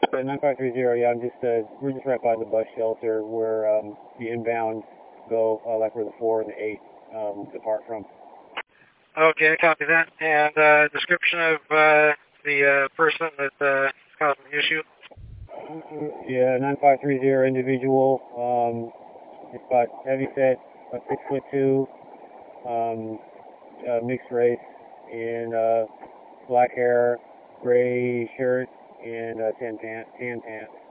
9530, yeah, we're just right by the bus shelter where the inbounds go, like where the 4 and the 8 depart from. Okay, copy that. And description of the person that caused the issue? Yeah, 9530 individual. It's about heavy set, about 6'2", mixed race, and black hair, gray shirt, and tan pants.